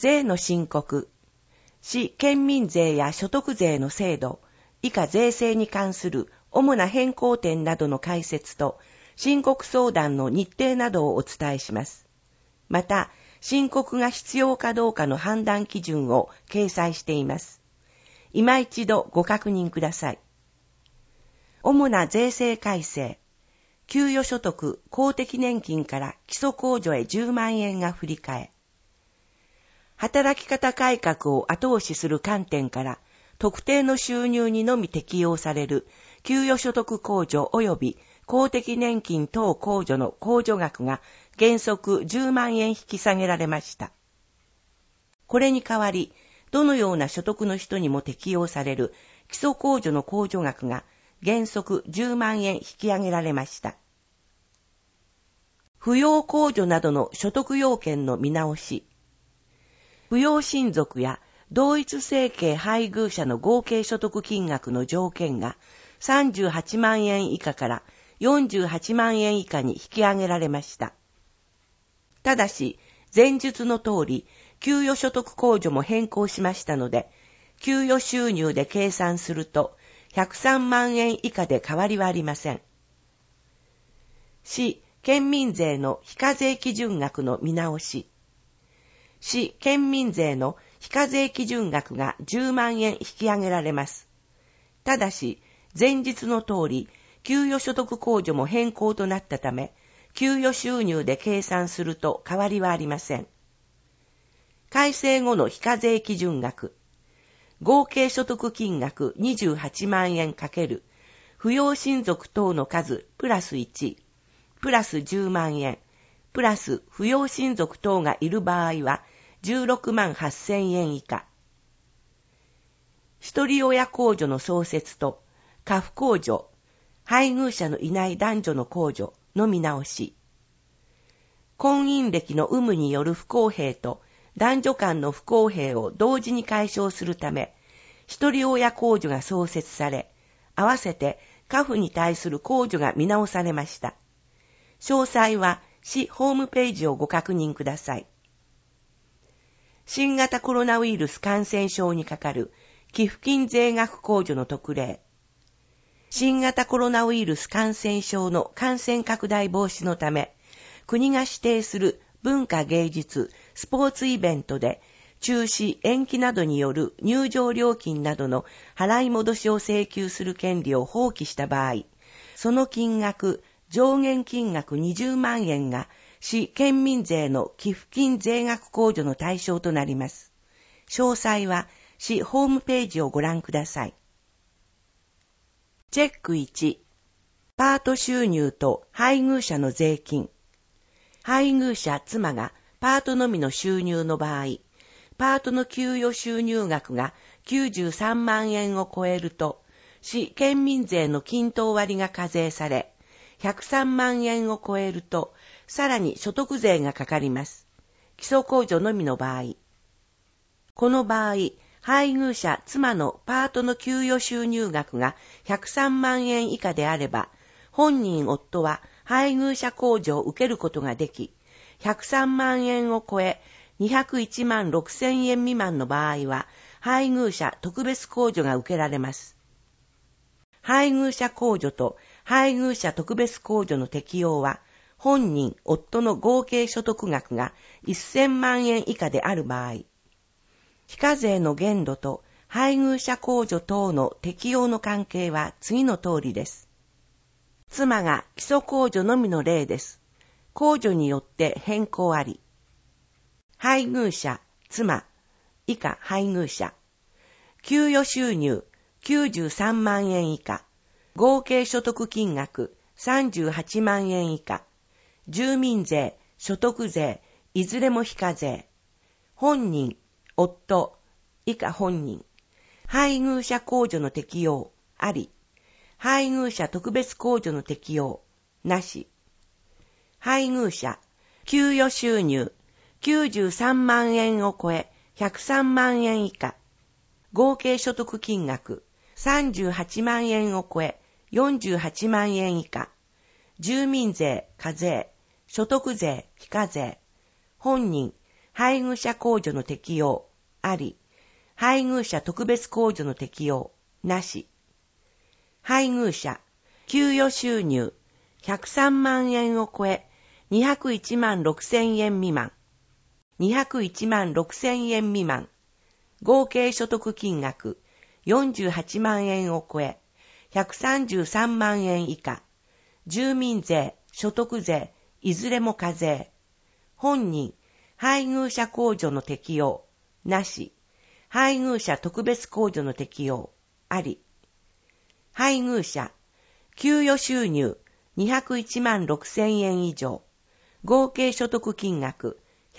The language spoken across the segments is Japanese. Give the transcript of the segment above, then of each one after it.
税の申告、市県民税や所得税の制度、以下税制に関する主な変更点などの解説と、申告相談の日程などをお伝えします。また、申告が必要かどうかの判断基準を掲載しています。今一度ご確認ください。主な税制改正。給与所得、公的年金から基礎控除へ10万円が振り替え。働き方改革を後押しする観点から、特定の収入にのみ適用される給与所得控除及び公的年金等控除の控除額が原則10万円引き下げられました。これに代わり、どのような所得の人にも適用される基礎控除の控除額が原則10万円引き上げられました。扶養控除などの所得要件の見直し。扶養親族や同一生計配偶者の合計所得金額の条件が38万円以下から48万円以下に引き上げられました。ただし、前述の通り、給与所得控除も変更しましたので、給与収入で計算すると103万円以下で変わりはありません。市県民税の非課税基準額の見直し。市県民税の非課税基準額が10万円引き上げられます。ただし、前日の通り、給与所得控除も変更となったため、給与収入で計算すると変わりはありません。改正後の非課税基準額。合計所得金額28万円×扶養親族等の数プラス1、プラス10万円、プラス扶養親族等がいる場合は16万8000円以下。一人親控除の創設と、家父控除、配偶者のいない男女の控除の見直し。婚姻歴の有無による不公平と男女間の不公平を同時に解消するため、一人親控除が創設され、合わせて家父に対する控除が見直されました。詳細は市ホームページをご確認ください。新型コロナウイルス感染症にかかる寄付金税額控除の特例。新型コロナウイルス感染症の感染拡大防止のため、国が指定する文化芸術、スポーツイベントで中止、延期などによる入場料金などの払い戻しを請求する権利を放棄した場合、その金額、上限金額20万円が市県民税の寄付金税額控除の対象となります。詳細は市ホームページをご覧ください。チェック1、パート収入と配偶者の税金。配偶者妻がパートのみの収入の場合、パートの給与収入額が93万円を超えると、市県民税の均等割が課税され、103万円を超えると、さらに所得税がかかります。基礎控除のみの場合。この場合、配偶者妻のパートの給与収入額が103万円以下であれば、本人夫は配偶者控除を受けることができ、103万円を超え、201万6000円未満の場合は、配偶者特別控除が受けられます。配偶者控除と配偶者特別控除の適用は、本人、夫の合計所得額が1000万円以下である場合、非課税の限度と配偶者控除等の適用の関係は次の通りです。妻が基礎控除のみの例です。控除によって変更あり。配偶者、妻、以下配偶者。給与収入93万円以下。合計所得金額38万円以下。住民税、所得税、いずれも非課税。本人、夫、以下本人。配偶者控除の適用、あり。配偶者特別控除の適用、なし。配偶者、給与収入、93万円を超え、103万円以下。合計所得金額、38万円を超え、48万円以下。住民税、課税、所得税、非課税。本人、 配偶者控除の適用、あり。配偶者特別控除の適用、なし。配偶者、給与収入、103万円を超え、201万6000円未満。201万6000円未満。合計所得金額、48万円を超え、133万円以下。住民税、所得税、いずれも課税。本人、配偶者控除の適用、なし。配偶者特別控除の適用、あり。配偶者、給与収入201万6000円以上、合計所得金額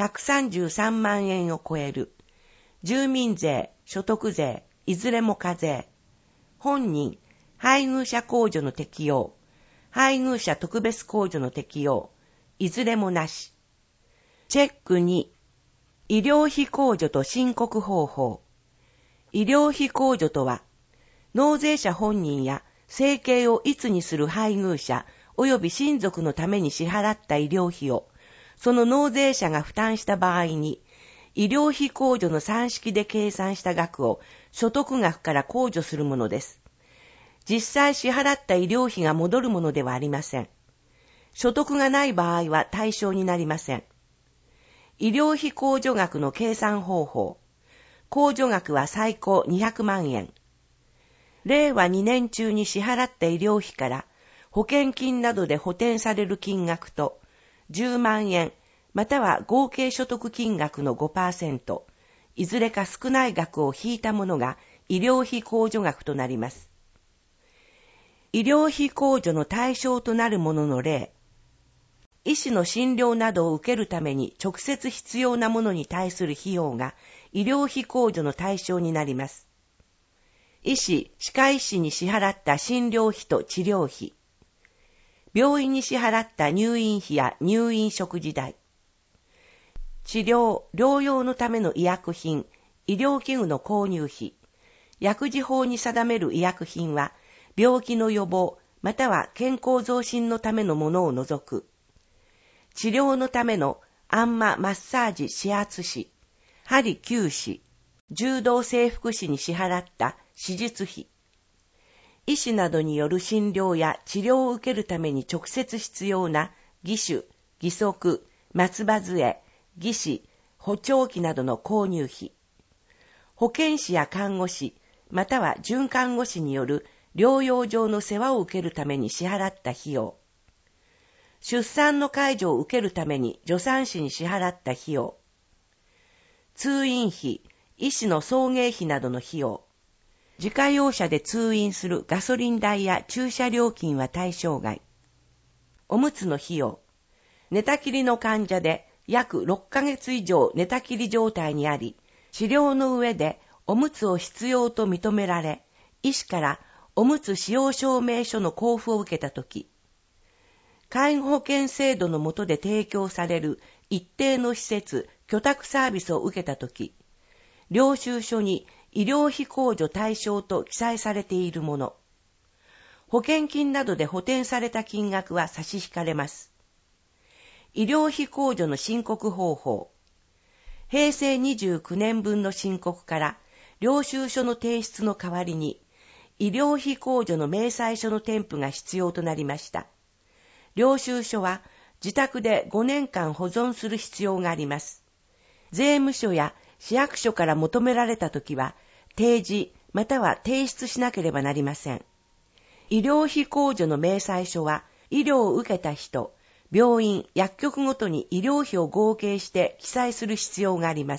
133万円を超える。住民税、所得税、いずれも課税。本人、配偶者控除の適用、配偶者特別控除の適用、いずれもなし。チェック2、医療費控除と申告方法。医療費控除とは、納税者本人や生計をいつにする配偶者及び親族のために支払った医療費を、その納税者が負担した場合に、医療費控除の算式で計算した額を所得額から控除するものです。実際支払った医療費が戻るものではありません。所得がない場合は対象になりません。医療費控除額の計算方法。控除額は最高200万円。令和2年中に支払った医療費から保険金などで補填される金額と10万円または合計所得金額の 5%、いずれか少ない額を引いたものが医療費控除額となります。医療費控除の対象となるものの例。医師の診療などを受けるために直接必要なものに対する費用が医療費控除の対象になります。医師、歯科医師に支払った診療費と治療費。病院に支払った入院費や入院食事代。治療、療養のための医薬品、医療器具の購入費。薬事法に定める医薬品は、病気の予防、または健康増進のためのものを除く。治療のための按摩、マッサージ、指圧師、針灸師、柔道整復師に支払った手術費。医師などによる診療や治療を受けるために直接必要な義手、義足、松葉杖、義肢、補聴器などの購入費。保健師や看護師、または准看護師による療養上の世話を受けるために支払った費用。出産の介助を受けるために助産師に支払った費用。通院費、医師の送迎費などの費用。自家用車で通院するガソリン代や駐車料金は対象外。おむつの費用。寝たきりの患者で約6ヶ月以上寝たきり状態にあり、治療の上でおむつを必要と認められ、医師からおむつ使用証明書の交付を受けたとき、介護保険制度の下で提供される一定の施設、居宅サービスを受けたとき、領収書に医療費控除対象と記載されているもの、保険金などで補填された金額は差し引かれます。医療費控除の申告方法。平成29年分の申告から領収書の提出の代わりに医療費控除の明細書の添付が必要となりました。領収書は自宅で5年間保存する必要があります。税務署や市役所から求められたときは提示または提出しなければなりません。医療費控除の明細書は医療を受けた人、病院、薬局ごとに医療費を合計して記載する必要があります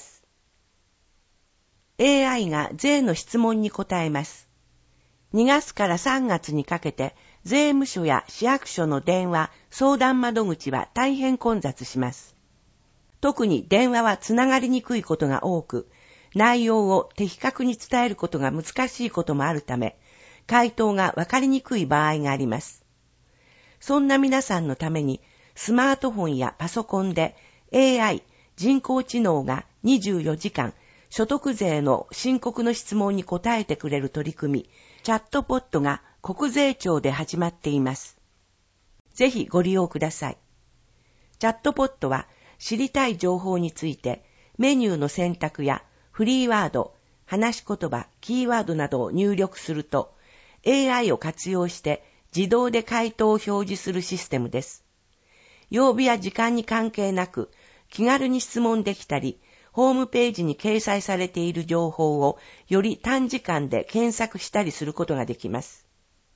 。AI が税の質問に答えます。2月から3月にかけて税務署や市役所の電話、相談窓口は大変混雑します。特に電話はつながりにくいことが多く、内容を的確に伝えることが難しいこともあるため、回答がわかりにくい場合があります。そんな皆さんのために、スマートフォンやパソコンで AI、人工知能が24時間、所得税の申告の質問に答えてくれる取り組み、チャットポットが国税庁で始まっています。ぜひご利用ください。チャットポットは知りたい情報についてメニューの選択やフリーワード、話し言葉、キーワードなどを入力すると、AI を活用して自動で回答を表示するシステムです。曜日や時間に関係なく、気軽に質問できたり、ホームページに掲載されている情報をより短時間で検索したりすることができます。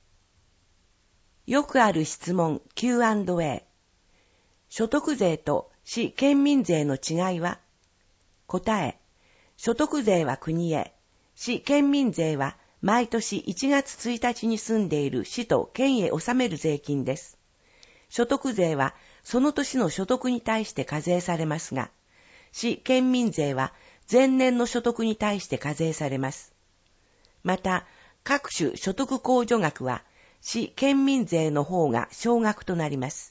よくある質問 Q&A。所得税と市県民税の違いは？答え。所得税は国へ、市県民税は毎年1月1日に住んでいる市と県へ納める税金です。所得税はその年の所得に対して課税されますが、市県民税は前年の所得に対して課税されます。また、各種所得控除額は市県民税の方が少額となります。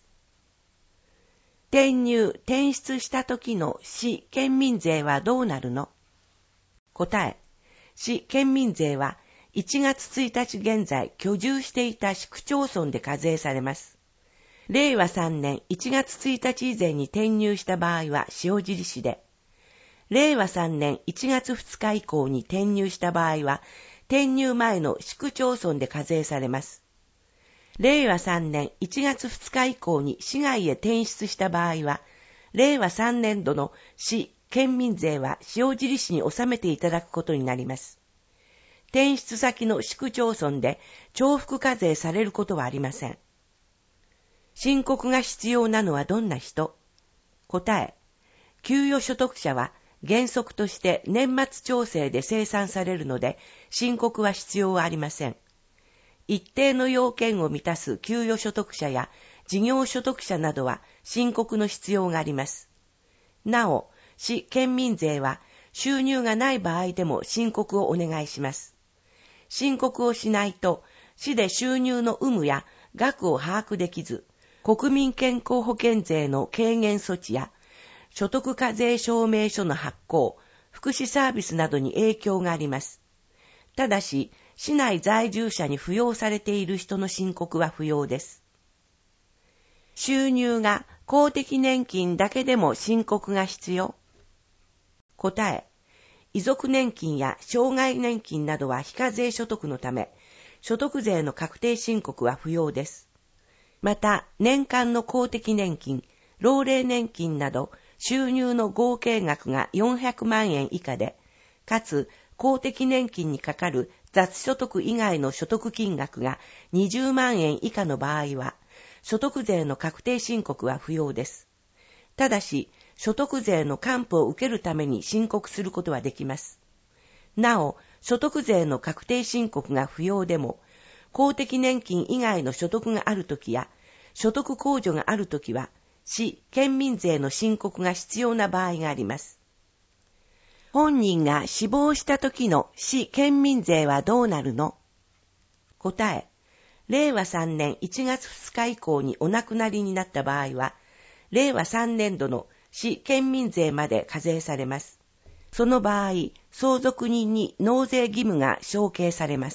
転出した時の市県民税はどうなるの？答え。市県民税は1月1日現在居住していた市区町村で課税されます。令和3年1月1日以前に転入した場合は塩尻市で、令和3年1月2日以降に転入した場合は、転入前の市区町村で課税されます。令和3年1月2日以降に市外へ転出した場合は、令和3年度の市県民税は塩尻市に納めていただくことになります。転出先の市区町村で重複課税されることはありません。申告が必要なのはどんな人？答え。給与所得者は原則として年末調整で精算されるので、申告は必要はありません。一定の要件を満たす給与所得者や事業所得者などは申告の必要があります。なお、市県民税は収入がない場合でも申告をお願いします。申告をしないと、市で収入の有無や額を把握できず、国民健康保険税の軽減措置や所得課税証明書の発行、福祉サービスなどに影響があります。ただし、市内在住者に扶養されている人の申告は不要です。収入が公的年金だけでも申告が必要？答え。遺族年金や障害年金などは非課税所得のため、所得税の確定申告は不要です。また、年間の公的年金、老齢年金など収入の合計額が400万円以下で、かつ公的年金にかかる雑所得以外の所得金額が20万円以下の場合は、所得税の確定申告は不要です。ただし、所得税の還付を受けるために申告することはできます。なお、所得税の確定申告が不要でも、公的年金以外の所得があるときや、所得控除があるときは、市、県民税の申告が必要な場合があります。本人が死亡した時の市県民税はどうなるの？答え。令和3年1月2日以降にお亡くなりになった場合は、令和3年度の市県民税まで課税されます。その場合、相続人に納税義務が承継されます。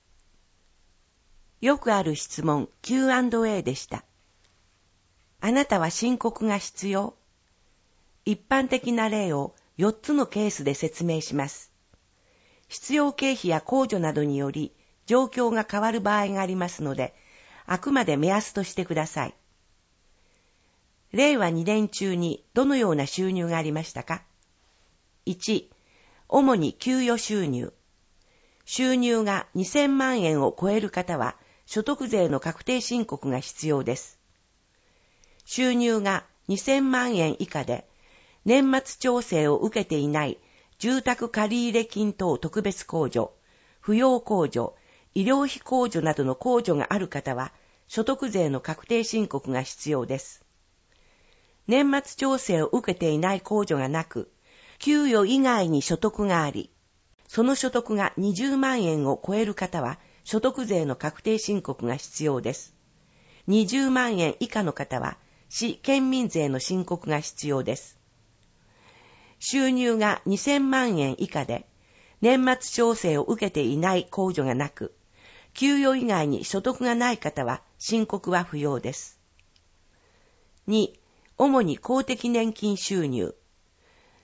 よくある質問 Q&A でした。あなたは申告が必要？一般的な例を4つのケースで説明します。必要経費や控除などにより状況が変わる場合がありますので、あくまで目安としてください。令和2年中にどのような収入がありましたか？ 1. 主に給与収入。収入が2000万円を超える方は所得税の確定申告が必要です。収入が2000万円以下で、年末調整を受けていない住宅借入金等特別控除、扶養控除、医療費控除などの控除がある方は、所得税の確定申告が必要です。年末調整を受けていない控除がなく、給与以外に所得があり、その所得が20万円を超える方は、所得税の確定申告が必要です。20万円以下の方は、市県民税の申告が必要です。収入が2000万円以下で、年末調整を受けていない控除がなく、給与以外に所得がない方は申告は不要です。2. 主に公的年金収入。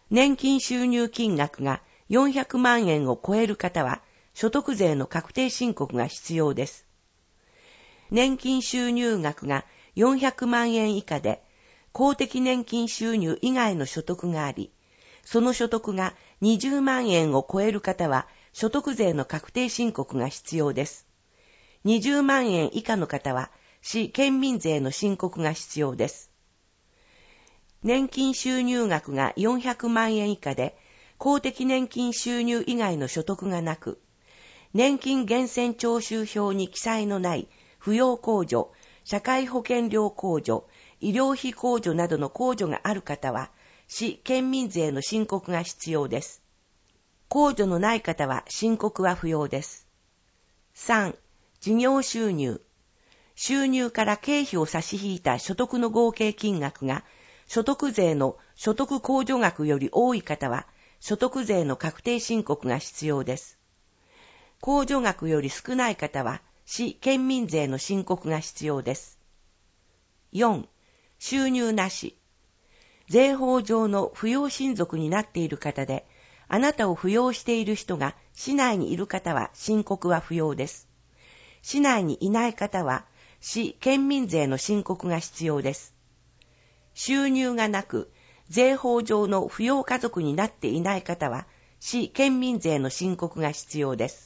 年金収入金額が400万円を超える方は、所得税の確定申告が必要です。年金収入額が400万円以下で、公的年金収入以外の所得があり、その所得が20万円を超える方は、所得税の確定申告が必要です。20万円以下の方は、市県民税の申告が必要です。年金収入額が400万円以下で、公的年金収入以外の所得がなく、年金源泉徴収票に記載のない扶養控除、社会保険料控除、医療費控除などの控除がある方は、市県民税の申告が必要です。控除のない方は申告は不要です。3、事業収入。収入から経費を差し引いた所得の合計金額が、所得税の所得控除額より多い方は、所得税の確定申告が必要です。控除額より少ない方は、市県民税の申告が必要です。4、収入なし。税法上の扶養親族になっている方で、あなたを扶養している人が市内にいる方は申告は不要です。市内にいない方は、市県民税の申告が必要です。収入がなく、税法上の扶養家族になっていない方は、市県民税の申告が必要です。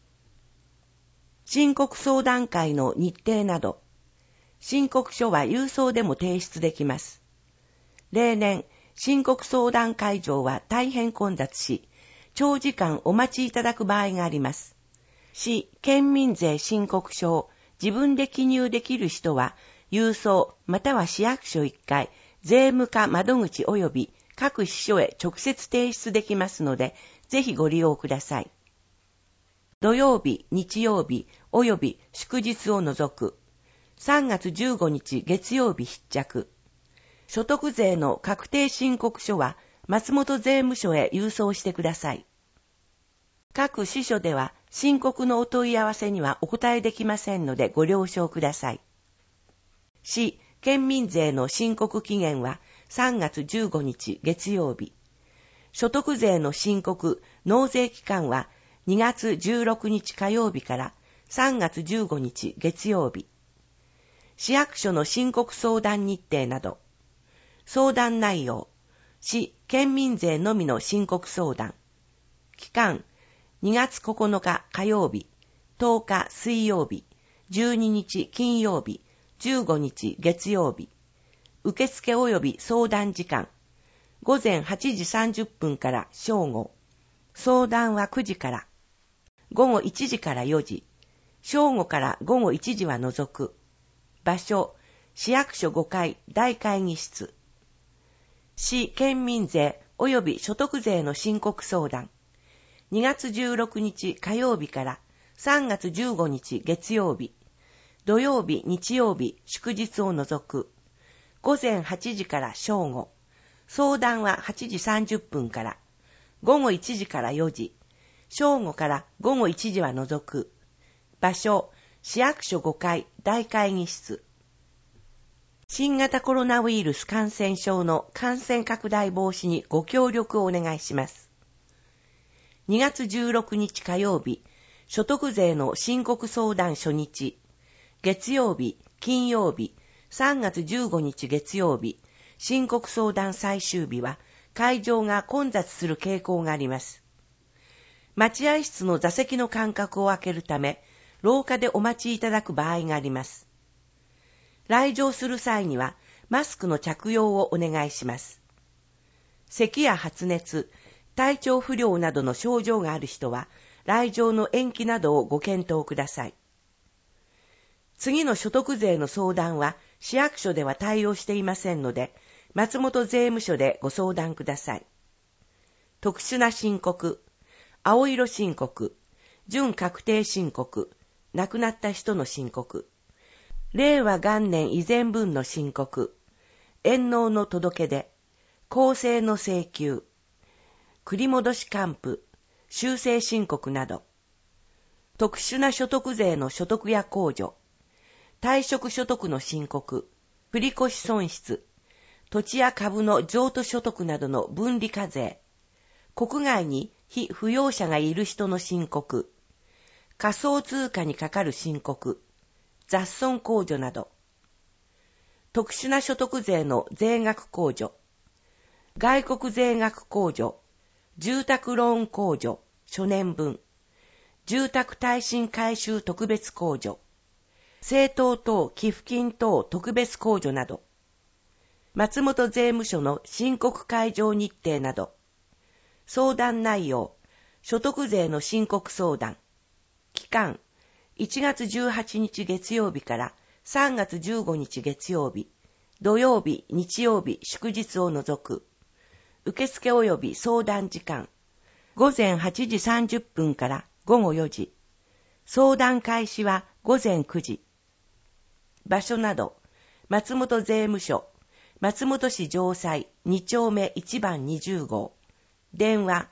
申告相談会の日程など、申告書は郵送でも提出できます。例年、申告相談会場は大変混雑し、長時間お待ちいただく場合があります。市県民税申告書を自分で記入できる人は、郵送または市役所1階、税務課窓口及び各支所へ直接提出できますので、ぜひご利用ください。土曜日、日曜日及び祝日を除く、3月15日月曜日必着。所得税の確定申告書は松本税務署へ郵送してください。各支所では申告のお問い合わせにはお答えできませんのでご了承ください。市県民税の申告期限は3月15日月曜日。所得税の申告・納税期間は2月16日火曜日から3月15日月曜日。市役所の申告相談日程など。相談内容。市県民税のみの申告相談。期間。2月9日火曜日、10日水曜日、12日金曜日、15日月曜日。受付及び相談時間。午前8時30分から正午。相談は9時から。午後1時から4時。正午から午後1時は除く。場所、市役所5階大会議室。市県民税及び所得税の申告相談。2月16日火曜日から3月15日月曜日。土曜日、日曜日、祝日を除く。午前8時から正午。相談は8時30分から。午後1時から4時。正午から午後1時は除く。場所、市役所5階大会議室。新型コロナウイルス感染症の感染拡大防止にご協力をお願いします。2月16日火曜日、所得税の申告相談初日。月曜日、金曜日、3月15日月曜日、申告相談最終日は会場が混雑する傾向があります。待合室の座席の間隔を空けるため、廊下でお待ちいただく場合があります。来場する際にはマスクの着用をお願いします。咳や発熱、体調不良などの症状がある人は、来場の延期などをご検討ください。次の所得税の相談は、市役所では対応していませんので、松本税務署でご相談ください。特殊な申告、青色申告、準確定申告、亡くなった人の申告、令和元年以前分の申告、返納の届け出、公正の請求、繰り戻し還付、修正申告など、特殊な所得税の所得や控除、退職所得の申告、繰越損失、 土地や株の譲渡所得などの分離課税、国外に非扶養者がいる人の申告、仮想通貨にかかる申告、雑損控除など、特殊な所得税の税額控除、外国税額控除、住宅ローン控除、初年分、住宅耐震改修特別控除、政党等寄付金等特別控除など、松本税務署の申告開場日程など、相談内容、所得税の申告相談、期間、1月18日月曜日から3月15日月曜日、土曜日、日曜日、祝日を除く、受付及び相談時間、午前8時30分から午後4時、相談開始は午前9時、場所など、松本税務署、松本市城西2丁目1番20号、電話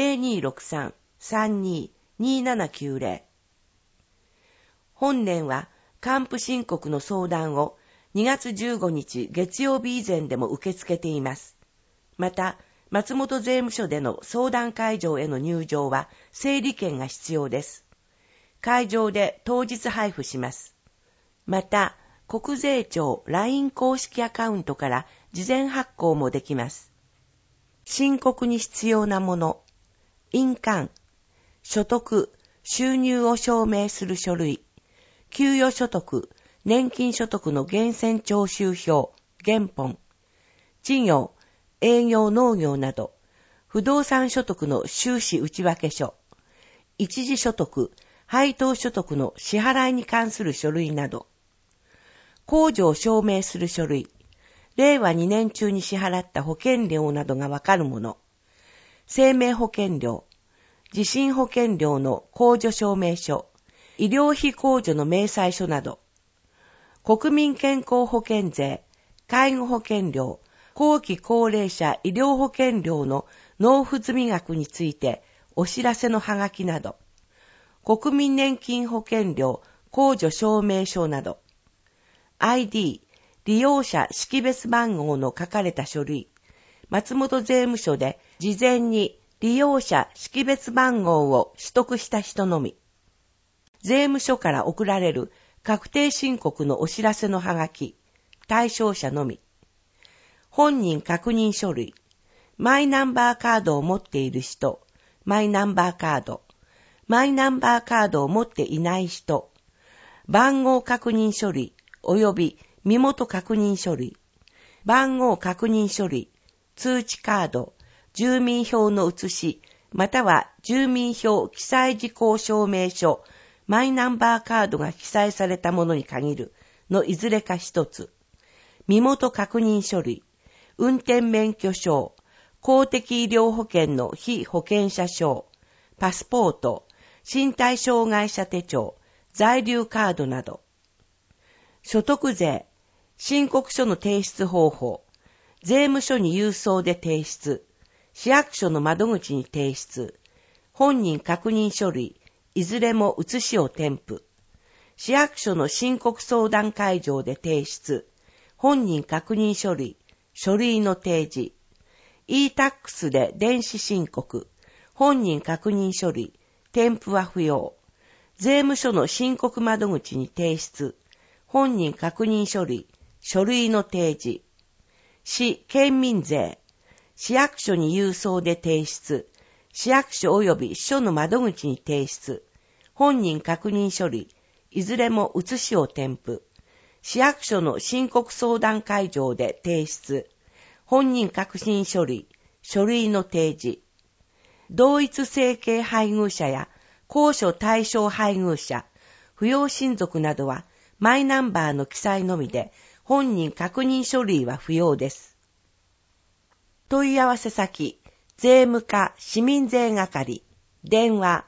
0263-32-2790。本年は還付申告の相談を2月15日月曜日以前でも受け付けています。また、松本税務署での相談会場への入場は整理券が必要です。会場で当日配布します。また、国税庁 LINE 公式アカウントから事前発行もできます。申告に必要なもの、印鑑、所得、収入を証明する書類、給与所得、年金所得の源泉徴収票、原本、事業、営業農業など、不動産所得の収支内訳書、一時所得、配当所得の支払いに関する書類など、控除を証明する書類、令和2年中に支払った保険料などがわかるもの、生命保険料、地震保険料の控除証明書、医療費控除の明細書など、国民健康保険税、介護保険料、後期高齢者医療保険料の納付済み額についてお知らせのハガキなど、国民年金保険料控除証明書など、ID、利用者識別番号の書かれた書類、松本税務署で事前に利用者識別番号を取得した人のみ、税務署から送られる確定申告のお知らせのハガキ、対象者のみ、本人確認書類、マイナンバーカードを持っている人、マイナンバーカード、マイナンバーカードを持っていない人、番号確認書類及び身元確認書類、番号確認書類、通知カード、住民票の写し、または住民票記載事項証明書、マイナンバーカードが記載されたものに限るのいずれか一つ、身元確認書類、運転免許証、公的医療保険の被保険者証、パスポート、身体障害者手帳、在留カードなど、所得税、申告書の提出方法、税務署に郵送で提出、市役所の窓口に提出、本人確認書類、いずれも写しを添付、市役所の申告相談会場で提出、本人確認書類、書類の提示、e-tax で電子申告、本人確認書類、添付は不要、税務署の申告窓口に提出、本人確認書類、書類の提示、市県民税、市役所に郵送で提出、市役所及び署の窓口に提出、本人確認書類、いずれも写しを添付、市役所の申告相談会場で提出、本人確認書類、書類の提示、同一生計配偶者や公所対象配偶者、扶養親族などはマイナンバーの記載のみで本人確認書類は不要です。問い合わせ先、税務課市民税係、電話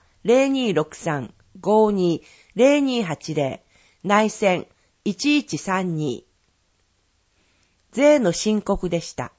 0263-52-0280、内線1132。税の申告でした。